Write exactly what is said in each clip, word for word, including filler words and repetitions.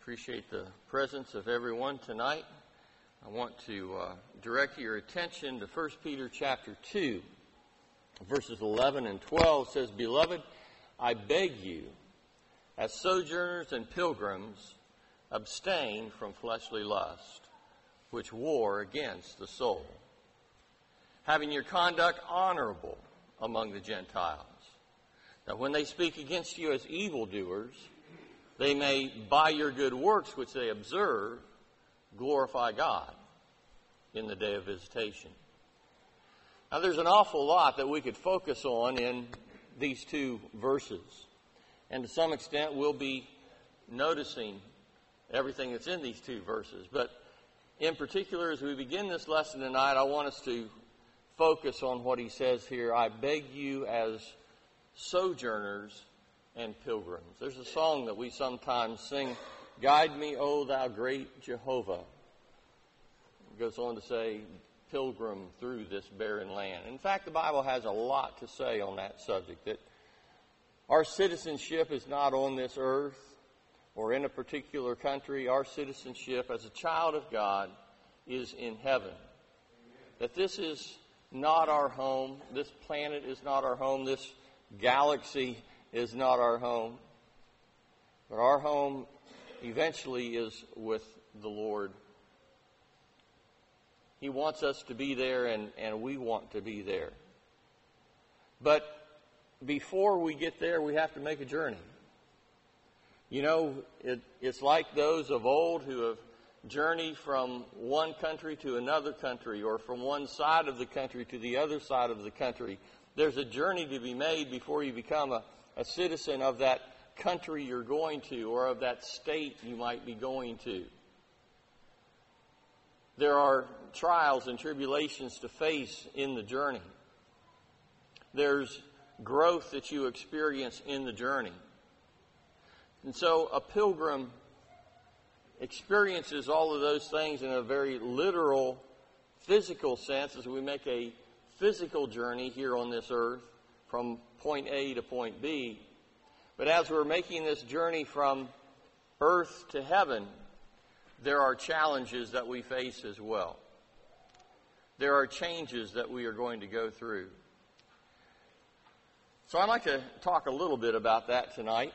appreciate the presence of everyone tonight. I want to uh, direct your attention to First Peter chapter two, verses eleven and twelve. It says, "Beloved, I beg you, as sojourners and pilgrims, abstain from fleshly lust, which war against the soul, having your conduct honorable among the Gentiles, that when they speak against you as evildoers, they may, by your good works which they observe, glorify God in the day of visitation." Now, there's an awful lot that we could focus on in these two verses. And to some extent, we'll be noticing everything that's in these two verses. But in particular, as we begin this lesson tonight, I want us to focus on what he says here. I beg you as sojourners and pilgrims. There's a song that we sometimes sing, "Guide me, O thou great Jehovah." It goes on to say, "Pilgrim through this barren land." In fact, the Bible has a lot to say on that subject, that our citizenship is not on this earth or in a particular country. Our citizenship as a child of God is in heaven. That this is not our home. This planet is not our home. This galaxy is not our home. But our home eventually is with the Lord. He wants us to be there, and, and we want to be there. But before we get there, we have to make a journey. You know, it, it's like those of old who have journeyed from one country to another country, or from one side of the country to the other side of the country. There's a journey to be made before you become a, a citizen of that country you're going to, or of that state you might be going to. There are trials and tribulations to face in the journey. There's growth that you experience in the journey. And so a pilgrim experiences all of those things in a very literal, physical sense as we make a physical journey here on this earth from point A to point B. But as we're making this journey from earth to heaven, there are challenges that we face as well. There are changes that we are going to go through. So I'd like to talk a little bit about that tonight.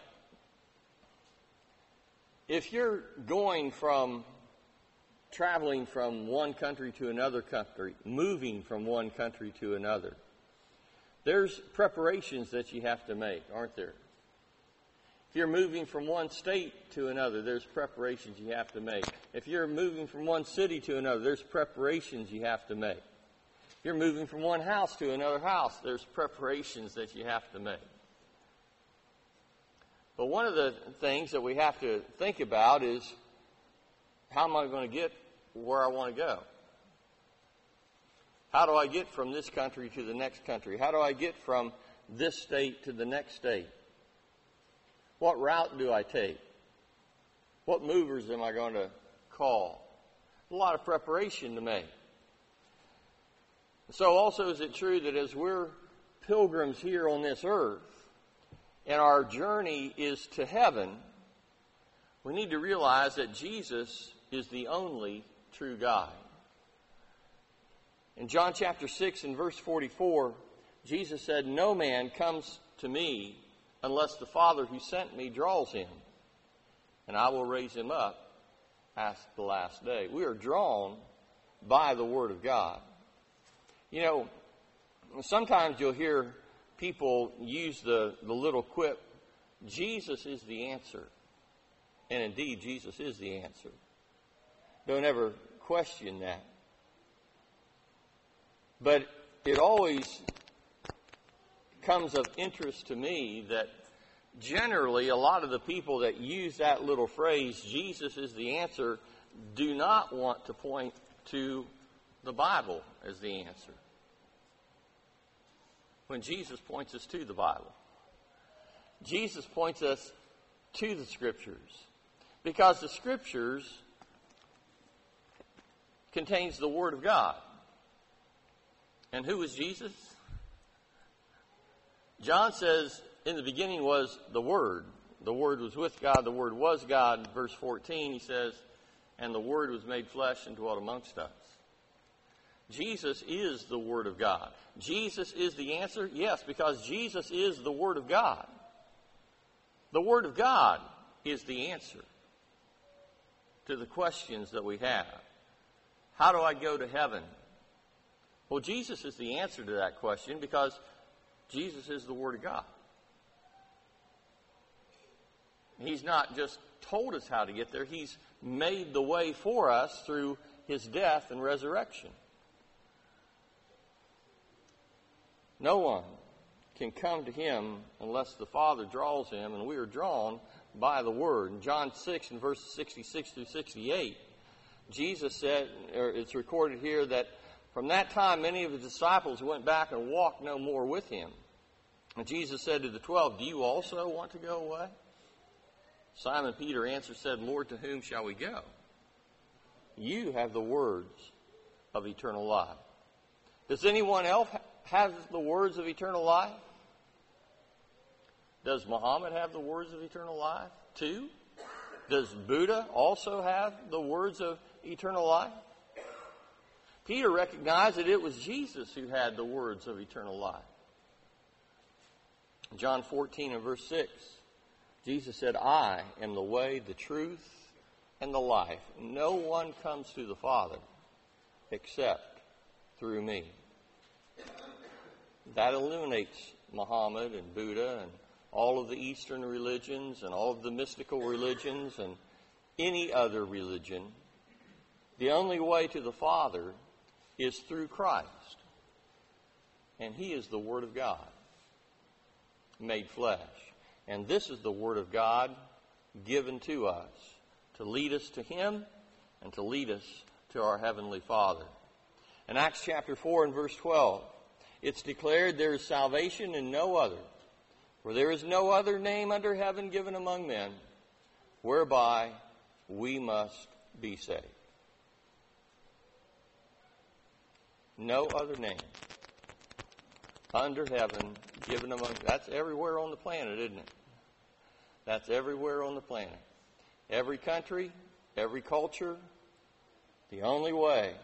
If you're going from traveling from one country to another country, moving from one country to another, there's preparations that you have to make, aren't there? If you're moving from one state to another, there's preparations you have to make. If you're moving from one city to another, there's preparations you have to make. If you're moving from one house to another house, there's preparations that you have to make. But one of the things that we have to think about is, how am I going to get where I want to go? How do I get from this country to the next country? How do I get from this state to the next state? What route do I take? What movers am I going to call? A lot of preparation to make. So also is it true that as we're pilgrims here on this earth, and our journey is to heaven, we need to realize that Jesus is the only true God. In John chapter six and verse forty-four, Jesus said, "No man comes to me unless the Father who sent me draws him, and I will raise him up at the last day." We are drawn by the Word of God. You know, sometimes you'll hear people use the, the little quip, "Jesus is the answer." And indeed, Jesus is the answer. Don't ever question that. But it always comes of interest to me that generally a lot of the people that use that little phrase, "Jesus is the answer," do not want to point to the Bible as the answer, when Jesus points us to the Bible. Jesus points us to the Scriptures, because the Scriptures contains the Word of God. And who is Jesus? John says, in the beginning was the Word. the Word was with God, the Word was God. Verse fourteen, he says, and the Word was made flesh and dwelt amongst us. Jesus is the Word of God. Jesus is the answer? Yes, because Jesus is the Word of God. The Word of God is the answer to the questions that we have. How do I go to heaven? Well, Jesus is the answer to that question because Jesus is the Word of God. He's not just told us how to get there. He's made the way for us through His death and resurrection. No one can come to Him unless the Father draws him, and we are drawn by the Word. In John six, in verses sixty-six through sixty-eight, Jesus said, or it's recorded here, that from that time many of His disciples went back and walked no more with Him. And Jesus said to the twelve, do you also want to go away? Simon Peter answered, said, Lord, to whom shall we go? You have the words of eternal life. Does anyone else have the words of eternal life? Does Muhammad have the words of eternal life too? Does Buddha also have the words of eternal life? Peter recognized that it was Jesus who had the words of eternal life. John fourteen and verse six, Jesus said, I am the way, the truth, and the life. No one comes to the Father except through me. That eliminates Muhammad and Buddha and all of the Eastern religions and all of the mystical religions and any other religion. The only way to the Father is through Christ. And He is the Word of God made flesh. And this is the Word of God given to us to lead us to Him and to lead us to our Heavenly Father. In Acts chapter four and verse twelve, it's declared there is salvation in no other, for there is no other name under heaven given among men whereby we must be saved. No other name under heaven given among, that's everywhere on the planet, isn't it? That's everywhere on the planet. Every country, every culture, the only way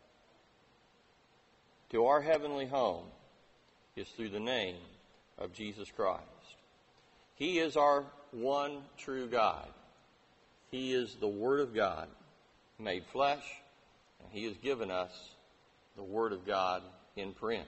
to our heavenly home is through the name of Jesus Christ. He is our one true God. He is the Word of God made flesh, and He has given us the Word of God in print.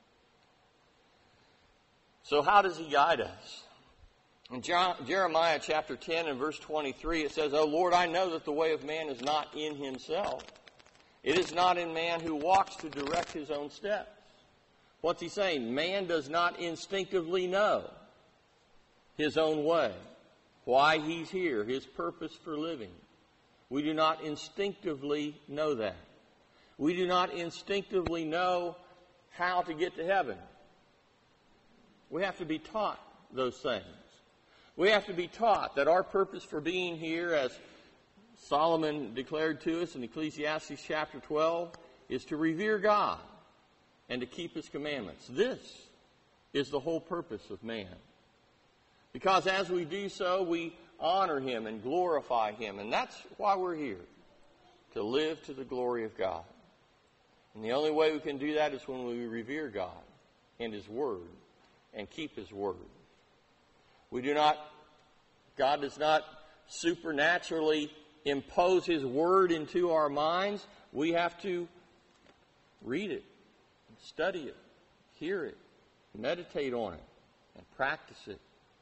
So how does He guide us? In Jeremiah chapter ten and verse twenty-three, it says, O Lord, I know that the way of man is not in himself. It is not in man who walks to direct his own steps. What's he saying? Man does not instinctively know his own way, why he's here, his purpose for living. We do not instinctively know that. We do not instinctively know how to get to heaven. We have to be taught those things. We have to be taught that our purpose for being here, as Solomon declared to us in Ecclesiastes chapter twelve, is to revere God and to keep His commandments. This is the whole purpose of man. Because as we do so, we honor Him and glorify Him. And that's why we're here, to live to the glory of God. And the only way we can do that is when we revere God and His Word and keep His Word. We do not, God does not supernaturally impose His Word into our minds. We have to read it, study it, hear it, meditate on it, and practice it.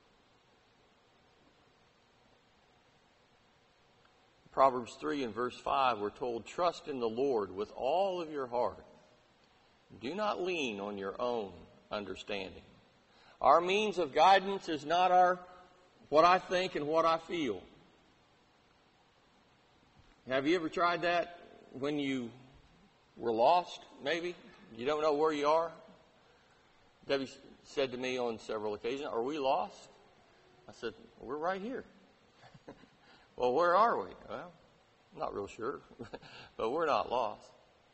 Proverbs three and verse five, we're told, trust in the Lord with all of your heart. Do not lean on your own understanding. Our means of guidance is not our what I think and what I feel. Have you ever tried that when you were lost, maybe? You don't know where you are? Debbie said to me on several occasions, are we lost? I said, we're right here. Well, where are we? Well, I'm not real sure, but we're not lost.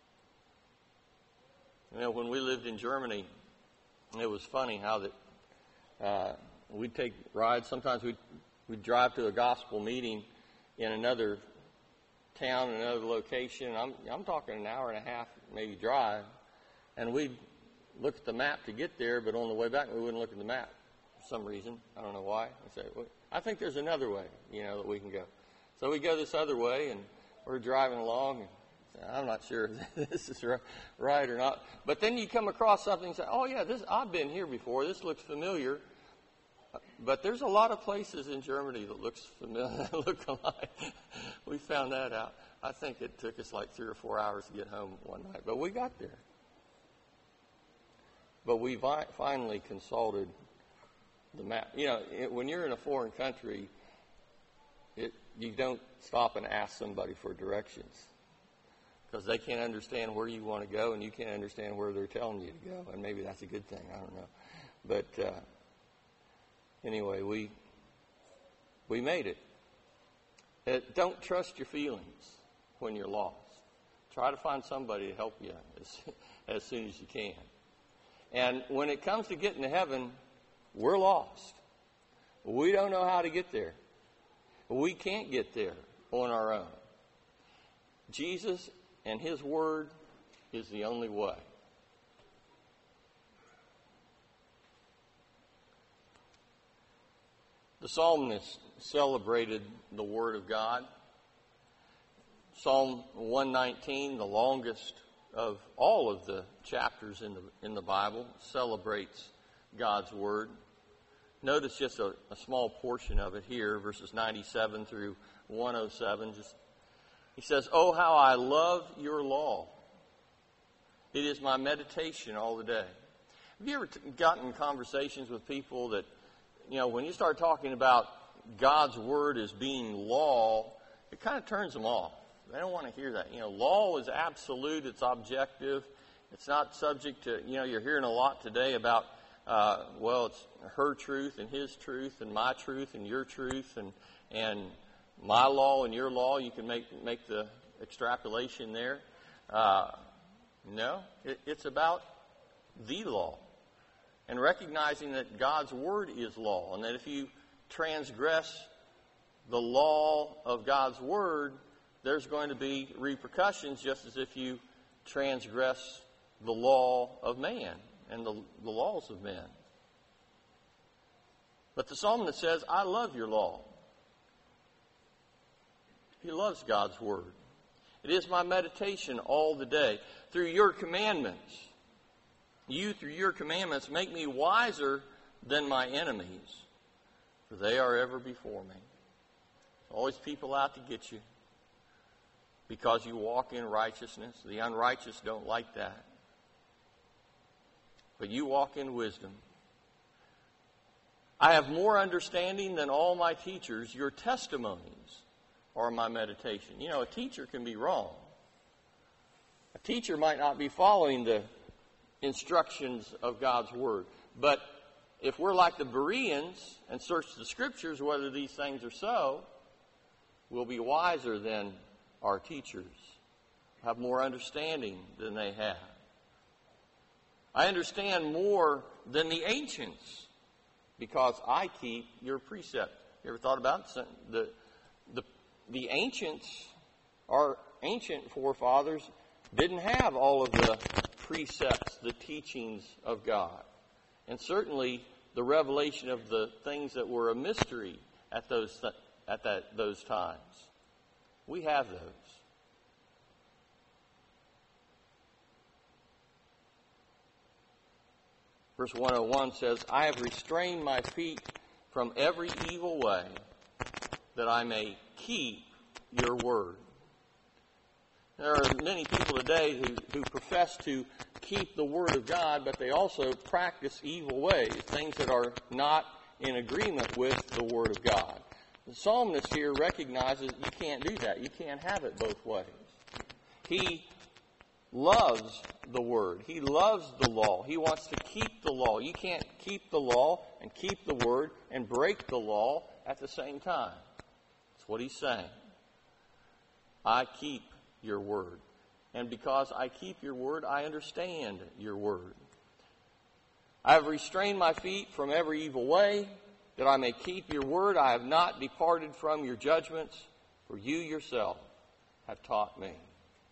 You know, when we lived in Germany, it was funny how that uh, we'd take rides. Sometimes we'd we'd drive to a gospel meeting in another town, another location. I'm, I'm talking an hour and a half, maybe drive. And we'd look at the map to get there, but on the way back, we wouldn't look at the map for some reason. I don't know why. I say, well, I think there's another way, you know, that we can go. So we go this other way, and we're driving along, and say, I'm not sure if this is right or not. But then you come across something and say, oh, yeah, this I've been here before. This looks familiar. But there's a lot of places in Germany that looks familiar, look alike. We found that out. I think it took us like three or four hours to get home one night, but we got there. But we vi- finally consulted the map. You know, it, when you're in a foreign country, it, you don't stop and ask somebody for directions because they can't understand where you want to go, and you can't understand where they're telling you to go. And maybe that's a good thing. I don't know, but. Uh, Anyway, we we made it. Uh, don't trust your feelings when you're lost. Try to find somebody to help you as, as soon as you can. And when it comes to getting to heaven, we're lost. We don't know how to get there. We can't get there on our own. Jesus and His Word is the only way. The psalmist celebrated the Word of God. Psalm one nineteen, the longest of all of the chapters in the in the Bible, celebrates God's Word. Notice just a, a small portion of it here, verses ninety-seven through one oh seven. Just, he says, "Oh, how I love your law. It is my meditation all the day." Have you ever t- gotten in conversations with people that, you know, when you start talking about God's Word as being law, it kind of turns them off. They don't want to hear that. You know, law is absolute. It's objective. It's not subject to, you know, you're hearing a lot today about, uh, well, it's her truth and his truth and my truth and your truth and and my law and your law. You can make make the extrapolation there. Uh, no, it, it's about the law. And recognizing that God's Word is law, and that if you transgress the law of God's Word, there's going to be repercussions, just as if you transgress the law of man and the, the laws of men. But the psalmist says, I love your law. He loves God's Word. It is my meditation all the day. Through your commandments, you, through your commandments, make me wiser than my enemies, for they are ever before me. Always people out to get you because you walk in righteousness. The unrighteous don't like that. But you walk in wisdom. I have more understanding than all my teachers. Your testimonies are my meditation. You know, a teacher can be wrong. A teacher might not be following the instructions of God's Word. But if we're like the Bereans and search the Scriptures whether these things are so, we'll be wiser than our teachers, have more understanding than they have. I understand more than the ancients because I keep your precepts. You ever thought about it? The, the, the ancients, our ancient forefathers, didn't have all of the precepts, the teachings of God. And certainly the revelation of the things that were a mystery at those th- at that those times. We have those. Verse one oh one says, I have restrained my feet from every evil way, that I may keep your word. There are many people today who, who profess to keep the Word of God, but they also practice evil ways, things that are not in agreement with the Word of God. The psalmist here recognizes you can't do that. You can't have it both ways. He loves the Word. He loves the law. He wants to keep the law. You can't keep the law and keep the Word and break the law at the same time. That's what he's saying. I keep your word. And because I keep your word, I understand your word. I have restrained my feet from every evil way, that I may keep your word. I have not departed from your judgments, for you yourself have taught me.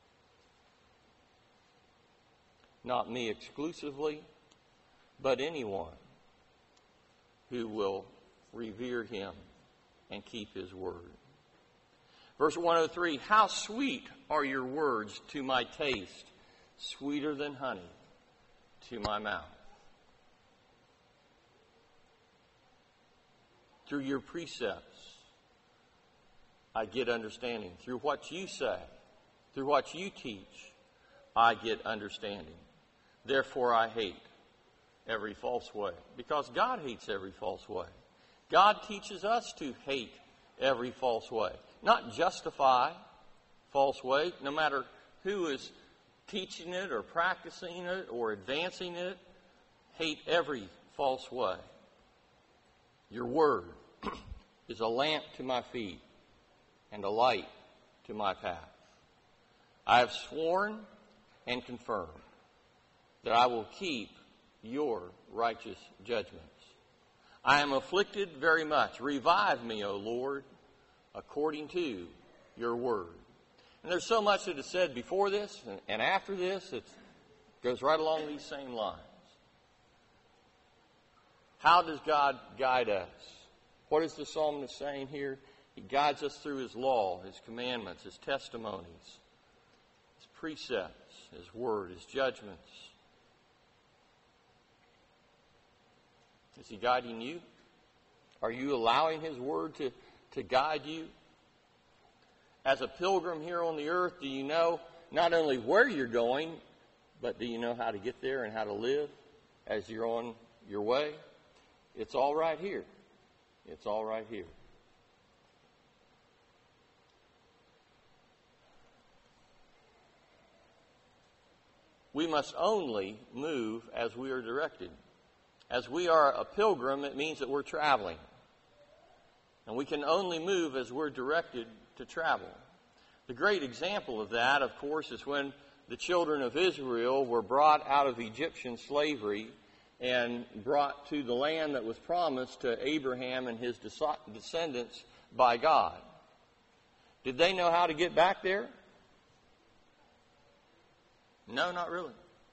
Not me exclusively, but anyone who will revere him and keep his word. Verse one oh three, how sweet are your words to my taste, sweeter than honey to my mouth. Through your precepts, I get understanding. Through what you say, through what you teach, I get understanding. Therefore, I hate every false way, because God hates every false way. God teaches us to hate every false way, not justify false way, no matter who is teaching it or practicing it or advancing it. Hate every false way. Your word is a lamp to my feet and a light to my path. I have sworn and confirmed that I will keep your righteous judgments. I am afflicted very much. Revive me, O Lord, according to your word. And there's so much that is said before this and after this. It goes right along these same lines. How does God guide us? What is the psalmist saying here? He guides us through his law, his commandments, his testimonies, his precepts, his word, his judgments. Is he guiding you? Are you allowing his word to, to guide you? As a pilgrim here on the earth, do you know not only where you're going, but do you know how to get there and how to live as you're on your way? It's all right here. It's all right here. We must only move as we are directed. As we are a pilgrim, it means that we're traveling. And we can only move as we're directed to travel. The great example of that, of course, is when the children of Israel were brought out of Egyptian slavery and brought to the land that was promised to Abraham and his descendants by God. Did they know how to get back there? No, not really.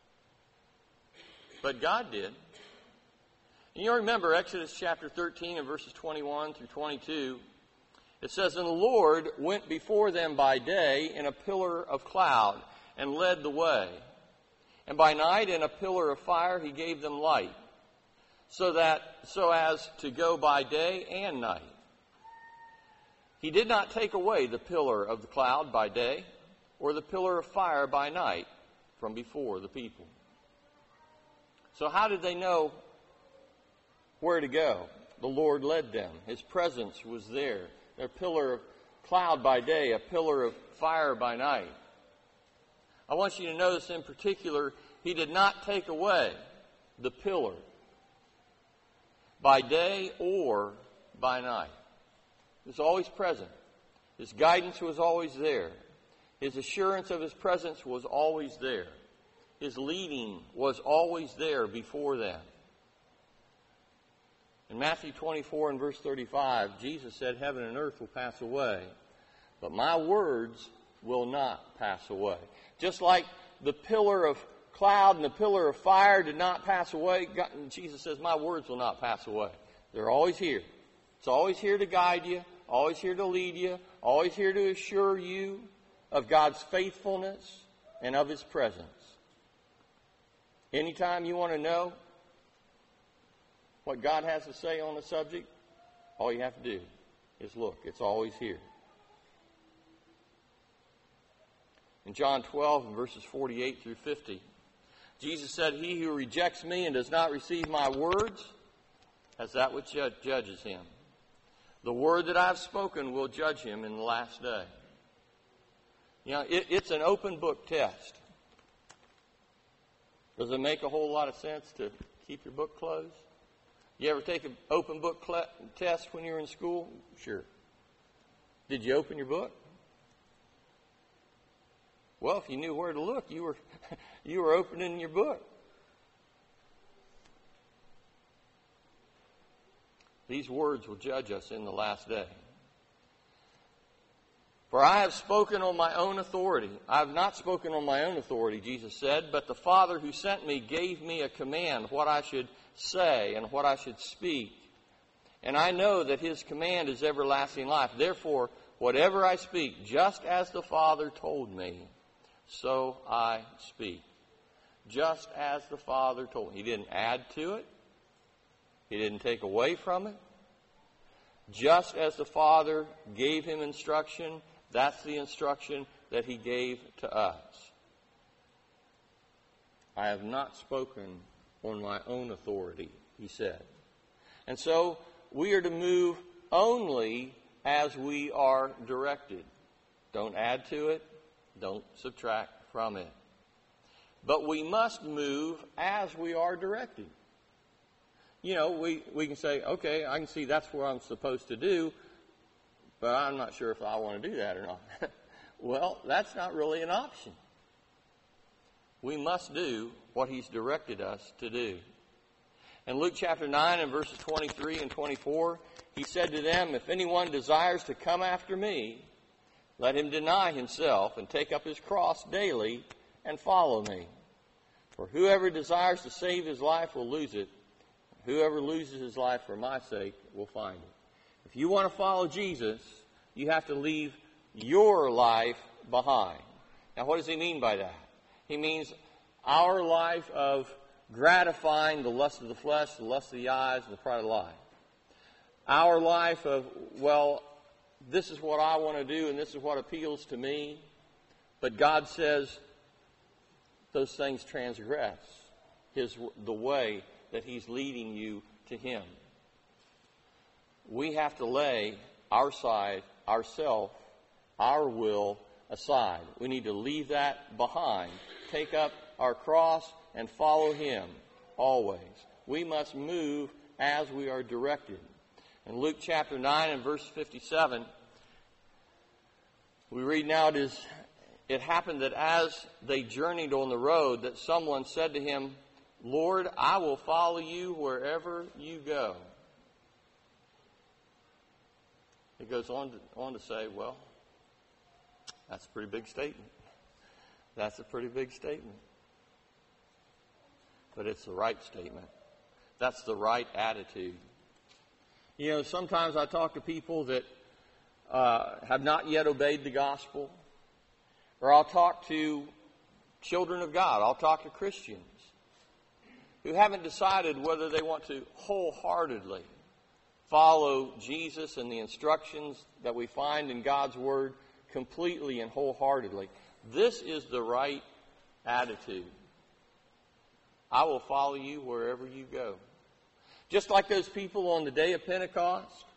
But God did. And you remember Exodus chapter thirteen and verses twenty-one through twenty-two. It says, and the Lord went before them by day in a pillar of cloud and led the way. And by night in a pillar of fire he gave them light, so that so as to go by day and night. He did not take away the pillar of the cloud by day, or the pillar of fire by night from before the people. So how did they know where to go? The Lord led them. His presence was there. A pillar of cloud by day, a pillar of fire by night. I want you to notice in particular, he did not take away the pillar by day or by night. It was always present. His guidance was always there. His assurance of his presence was always there. His leading was always there before them. In Matthew twenty-four and verse thirty-five, Jesus said, heaven and earth will pass away, but my words will not pass away. Just like the pillar of cloud and the pillar of fire did not pass away, God, Jesus says, my words will not pass away. They're always here. It's always here to guide you, always here to lead you, always here to assure you of God's faithfulness and of his presence. Anytime you want to know what God has to say on the subject, all you have to do is look. It's always here. In John twelve, verses forty-eight through fifty, Jesus said, he who rejects me and does not receive my words has that which judges him. The word that I've spoken will judge him in the last day. You know, it, it's an open book test. Does it make a whole lot of sense to keep your book closed? You ever take an open book cl- test when you were in school? Sure. Did you open your book? Well, if you knew where to look, you were you were opening your book. These words will judge us in the last day. For I have spoken on my own authority. I have not spoken on my own authority, Jesus said, but the Father who sent me gave me a command, what I should say and what I should speak. And I know that his command is everlasting life. Therefore, whatever I speak, just as the Father told me, so I speak. Just as the Father told me. He didn't add to it. He didn't take away from it. Just as the Father gave him instruction, that's the instruction that he gave to us. I have not spoken on my own authority, he said. And so we are to move only as we are directed. Don't add to it. Don't subtract from it. But we must move as we are directed. You know, we, we can say, okay, I can see that's what I'm supposed to do, but I'm not sure if I want to do that or not. Well, that's not really an option. We must do what he's directed us to do. In Luke chapter nine and verses twenty-three and twenty-four, he said to them, if anyone desires to come after me, let him deny himself and take up his cross daily and follow me. For whoever desires to save his life will lose it. Whoever loses his life for my sake will find it. If you want to follow Jesus, you have to leave your life behind. Now, what does he mean by that? He means our life of gratifying the lust of the flesh, the lust of the eyes, and the pride of life. Our life of, well, this is what I want to do and this is what appeals to me. But God says those things transgress his the way that he's leading you to him. We have to lay our side, ourself, our will aside. We need to leave that behind. Take up our cross and follow him always. We must move as we are directed. In Luke chapter nine and verse fifty-seven, we read now, it, is, it happened that as they journeyed on the road, that someone said to him, Lord, I will follow you wherever you go. It goes on to, on to say, well, that's a pretty big statement. That's a pretty big statement. But it's the right statement. That's the right attitude. You know, sometimes I talk to people that uh, have not yet obeyed the gospel. Or I'll talk to children of God. I'll talk to Christians who haven't decided whether they want to wholeheartedly follow Jesus and the instructions that we find in God's Word completely and wholeheartedly. This is the right attitude. I will follow you wherever you go. Just like those people on the day of Pentecost,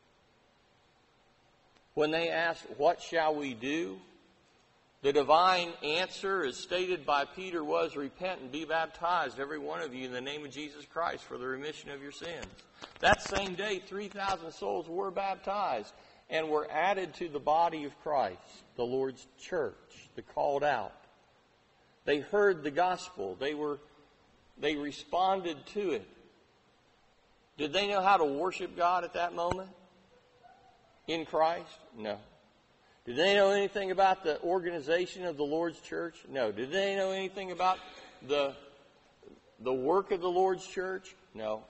when they asked, what shall we do? The divine answer, as stated by Peter, was, repent and be baptized, every one of you, in the name of Jesus Christ for the remission of your sins. That same day, three thousand souls were baptized and were added to the body of Christ, the Lord's church, the called out. They heard the gospel. They were, they responded to it. Did they know how to worship God at that moment? In Christ? No. Did they know anything about the organization of the Lord's church? No. Did they know anything about the, the work of the Lord's church? No.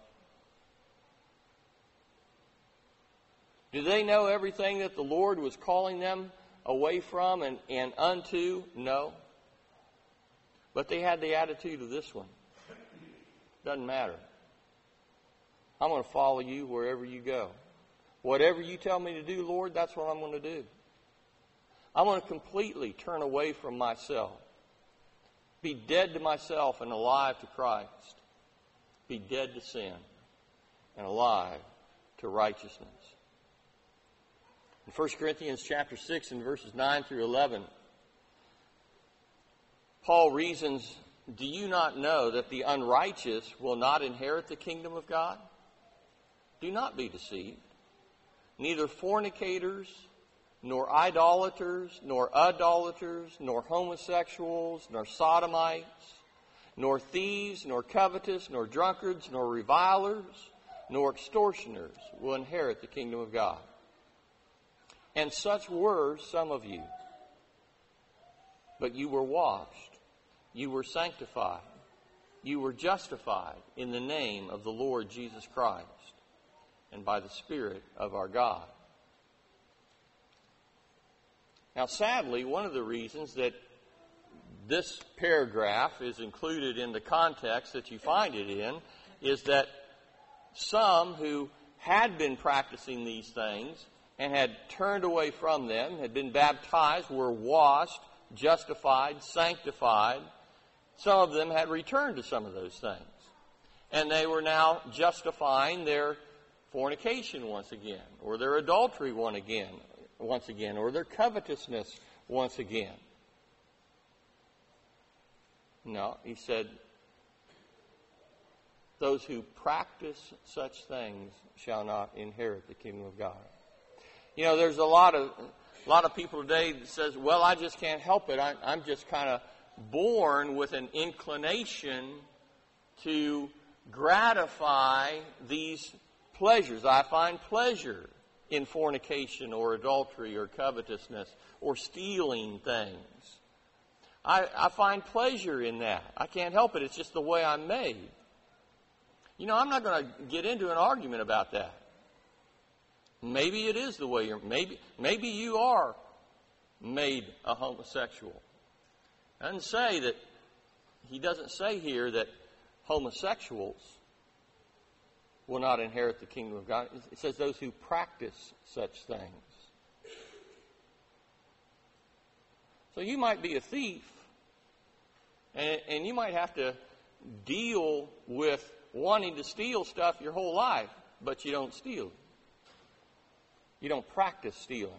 Did they know everything that the Lord was calling them away from and, and unto? No. But they had the attitude of this one. Doesn't matter. I'm going to follow you wherever you go. Whatever you tell me to do, Lord, that's what I'm going to do. I want to completely turn away from myself. Be dead to myself and alive to Christ. Be dead to sin and alive to righteousness. In First Corinthians chapter six and verses nine through eleven, Paul reasons, do you not know that the unrighteous will not inherit the kingdom of God? Do not be deceived. Neither fornicators, nor idolaters, nor idolaters, nor homosexuals, nor sodomites, nor thieves, nor covetous, nor drunkards, nor revilers, nor extortioners will inherit the kingdom of God. And such were some of you. But you were washed, you were sanctified, you were justified in the name of the Lord Jesus Christ and by the Spirit of our God. Now, sadly, one of the reasons that this paragraph is included in the context that you find it in is that some who had been practicing these things and had turned away from them, had been baptized, were washed, justified, sanctified. Some of them had returned to some of those things. And they were now justifying their fornication once again, or their adultery once again, once again, or their covetousness once again. No, he said, those who practice such things shall not inherit the kingdom of God. You know, there's a lot of a lot of people today that says, well, I just can't help it. I, I'm just kind of born with an inclination to gratify these pleasures. I find pleasure in fornication or adultery or covetousness or stealing things. I, I find pleasure in that. I can't help it. It's just the way I'm made. You know, I'm not going to get into an argument about that. Maybe it is the way you're, maybe, maybe you are made a homosexual. It doesn't say that, he doesn't say here that homosexuals will not inherit the kingdom of God. It says those who practice such things. So you might be a thief, and, and you might have to deal with wanting to steal stuff your whole life, but you don't steal. You don't practice stealing.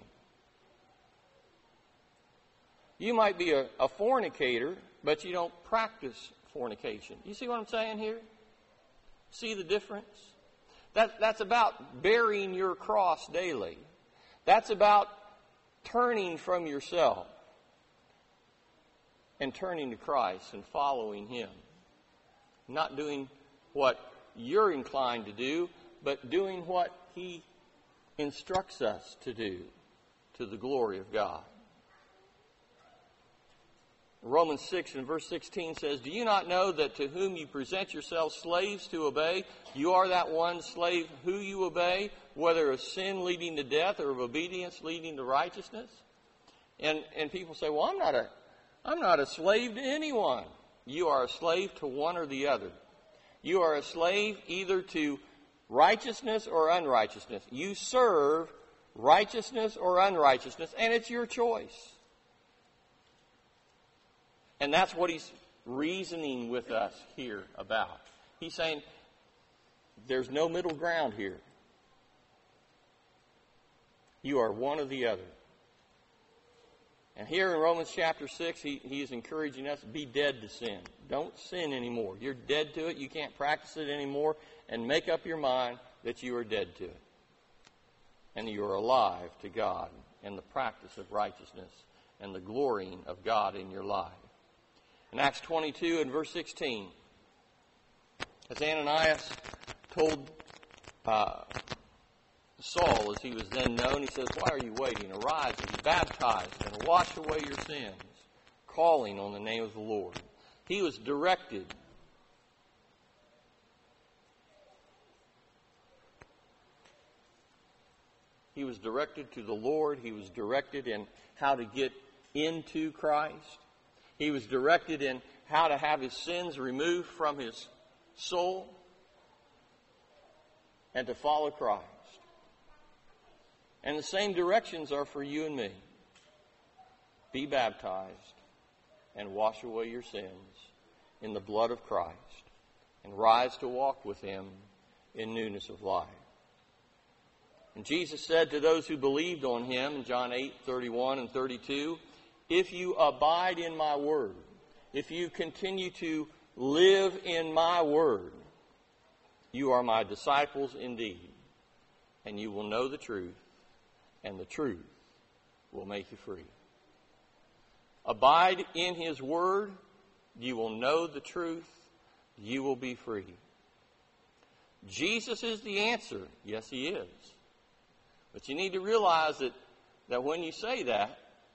You might be a, a fornicator, but you don't practice fornication. You see what I'm saying here? See the difference? That, that's about bearing your cross daily. That's about turning from yourself and turning to Christ and following Him. Not doing what you're inclined to do, but doing what He instructs us to do to the glory of God. Romans six and verse sixteen says, do you not know that to whom you present yourselves slaves to obey, you are that one slave who you obey, whether of sin leading to death or of obedience leading to righteousness? And and people say, well, I'm not a I'm not a slave to anyone. You are a slave to one or the other. You are a slave either to righteousness or unrighteousness. You serve righteousness or unrighteousness, and it's your choice. And that's what he's reasoning with us here about. He's saying there's no middle ground here. You are one or the other. And here in Romans chapter six, he, he is encouraging us to be dead to sin. Don't sin anymore. You're dead to it. You can't practice it anymore. And make up your mind that you are dead to it. And you are alive to God and the practice of righteousness and the glorying of God in your life. In Acts twenty-two and verse sixteen, as Ananias told uh, Saul, as he was then known, he says, why are you waiting? Arise and be baptized and wash away your sins, calling on the name of the Lord. He was directed He was directed to the Lord. He was directed in how to get into Christ. He was directed in how to have his sins removed from his soul and to follow Christ. And the same directions are for you and me. Be baptized and wash away your sins in the blood of Christ and rise to walk with Him in newness of life. And Jesus said to those who believed on Him in John eight, thirty-one and thirty-two, if you abide in my word, if you continue to live in my word, you are my disciples indeed, and you will know the truth, and the truth will make you free. Abide in His word, you will know the truth, you will be free. Jesus is the answer. Yes, He is. But you need to realize that, that when you say that,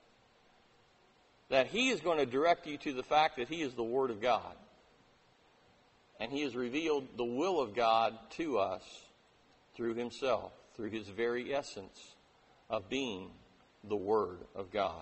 that He is going to direct you to the fact that He is the Word of God. And He has revealed the will of God to us through Himself, through His very essence of being the Word of God.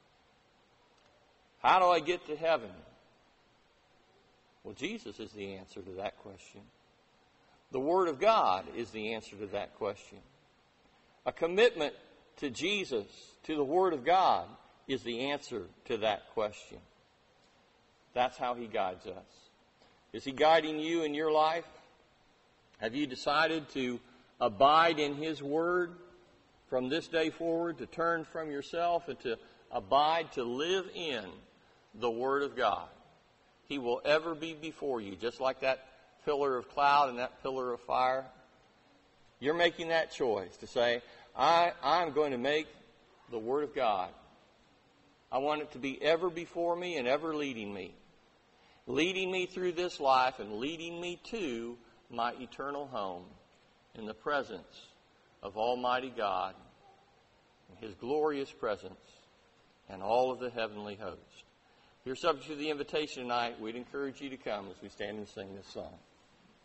How do I get to heaven? Well, Jesus is the answer to that question. The Word of God is the answer to that question. A commitment to Jesus, to the Word of God, is the answer to that question. That's how He guides us. Is He guiding you in your life? Have you decided to abide in His Word from this day forward, to turn from yourself and to abide, to live in the Word of God? He will ever be before you, just like that pillar of cloud and that pillar of fire. You're making that choice to say, I, I'm going to make the Word of God. I want it to be ever before me and ever leading me. Leading me through this life and leading me to my eternal home in the presence of Almighty God, in His glorious presence, and all of the heavenly host. If you're subject to the invitation tonight, we'd encourage you to come as we stand and sing this song.